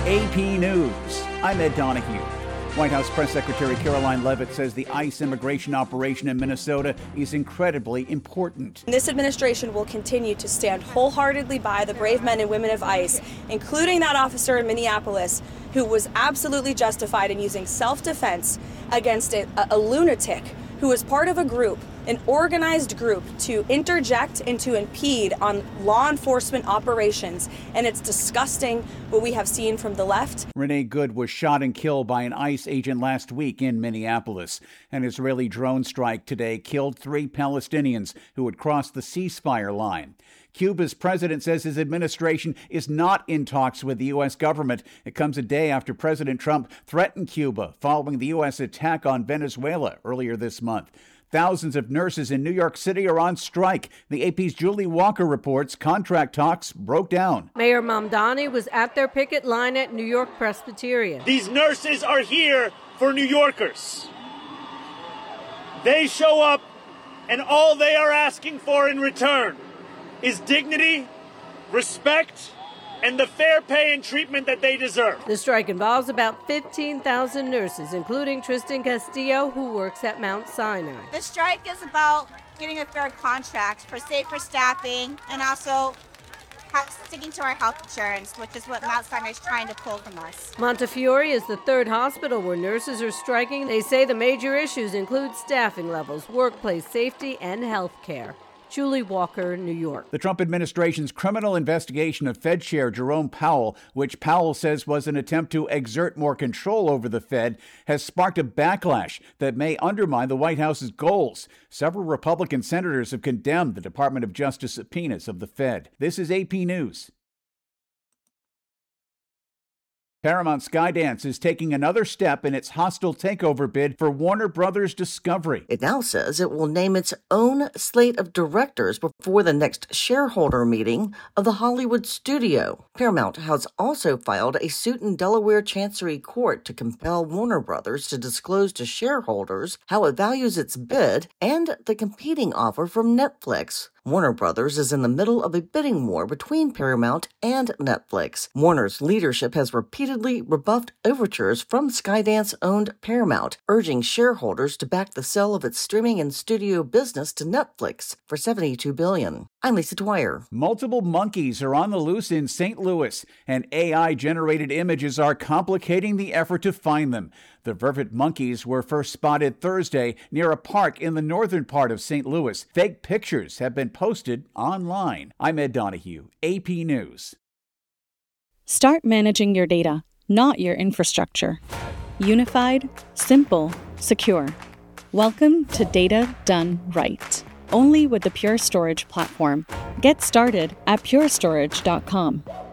AP News. I'm Ed Donahue. White House Press Secretary Caroline Leavitt says the ICE immigration operation in Minnesota is incredibly important. This administration will continue to stand wholeheartedly by the brave men and women of ICE, including that officer in Minneapolis who was absolutely justified in using self-defense against a lunatic who was part of a group, an organized group, to interject and to impede on law enforcement operations. And it's disgusting what we have seen from the left. Renee Good was shot and killed by an ICE agent last week in Minneapolis. An Israeli drone strike today killed 3 Palestinians who had crossed the ceasefire line. Cuba's president says his administration is not in talks with the U.S. government. It comes a day after President Trump threatened Cuba following the U.S. attack on Venezuela earlier this month. Thousands of nurses in New York City are on strike. The AP's Julie Walker reports contract talks broke down. Mayor Mamdani was at their picket line at New York Presbyterian. These nurses are here for New Yorkers. They show up, and all they are asking for in return is dignity, respect, and the fair pay and treatment that they deserve. The strike involves about 15,000 nurses, including Tristan Castillo, who works at Mount Sinai. The strike is about getting a fair contract for safer staffing and also sticking to our health insurance, which is what Mount Sinai is trying to pull from us. Montefiore is the third hospital where nurses are striking. They say the major issues include staffing levels, workplace safety, and health care. Julie Walker, New York. The Trump administration's criminal investigation of Fed Chair Jerome Powell, which Powell says was an attempt to exert more control over the Fed, has sparked a backlash that may undermine the White House's goals. Several Republican senators have condemned the Department of Justice subpoenas of the Fed. This is AP News. Paramount Skydance is taking another step in its hostile takeover bid for Warner Brothers Discovery. It now says it will name its own slate of directors before the next shareholder meeting of the Hollywood studio. Paramount has also filed a suit in Delaware Chancery Court to compel Warner Brothers to disclose to shareholders how it values its bid and the competing offer from Netflix. Warner Brothers is in the middle of a bidding war between Paramount and Netflix. Warner's leadership has repeatedly rebuffed overtures from Skydance-owned Paramount, urging shareholders to back the sale of its streaming and studio business to Netflix for $72 billion. I'm Lisa Dwyer. Multiple monkeys are on the loose in St. Louis, and AI-generated images are complicating the effort to find them. The vervet monkeys were first spotted Thursday near a park in the northern part of St. Louis. Fake pictures have been posted online. I'm Ed Donahue, AP News. Start managing your data, not your infrastructure. Unified, simple, secure. Welcome to Data Done Right. Only with the Pure Storage platform. Get started at purestorage.com.